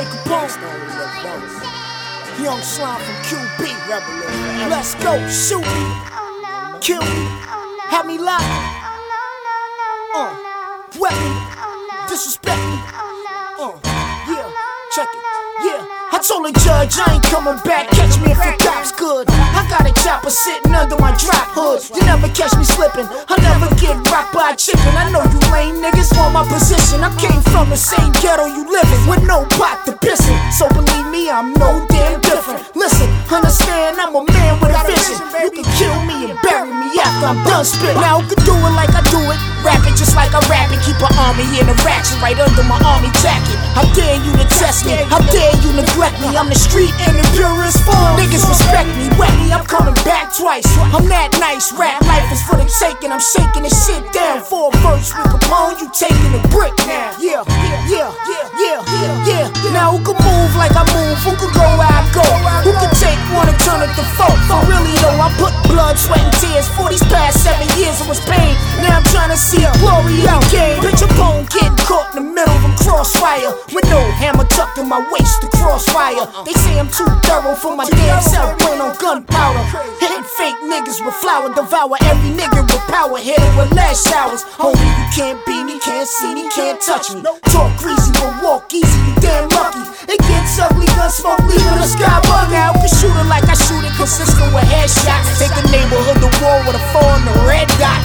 Ray Capone, Young Slime from QB. Let's go, shoot me, kill me, have me locked, wet me, disrespect me, yeah, check it, yeah. I told the judge I ain't coming back, catch me if the cops could. I got a chopper sitting under my drop hood. You never catch me slipping, I never get rocked by a chicken. I know you lame niggas want my position. I came from the same ghetto you living, with no pot to piss in. So believe me, I'm no damn different. Listen, understand, I'm a man with a vision. You can kill me and bury me after I'm done spit. Now who can do it like I do it? Rap it just like I rap it. Keep an army in a ratchet right under my army jacket. How dare you to test me? How dare you neglect me? I'm the street in the purest form. Niggas respect me, wet me, I'm coming back twice. I'm that nice, rap life is for the taking. I'm shaking this shit down for a verse with Capone. You taking a brick now. Yeah. Now who can move like I move? Who can go where I go? Who can take one and turn it to folk? For really though, I put blood, sweat, and tears for these past 7 years. It was pain. Now I'm trying to see a glory in the game. Bitch, a bone getting caught in the middle of a crossfire with no hammer tucked in my waist to crossfire. They say I'm too thorough for my damn self, brain on gunpowder. Hitting fake niggas with flour, devour every nigga with power. Hit it with last showers. Homie, you can't beat me, can't see me, can't touch me. Talk greasy but walk easy, you damn lucky. It gets ugly, gun smoke leaving the sky bug out. Can shoot it like I shoot it, consistent with headshots. Take the neighborhood to war with a 4 on the red dot.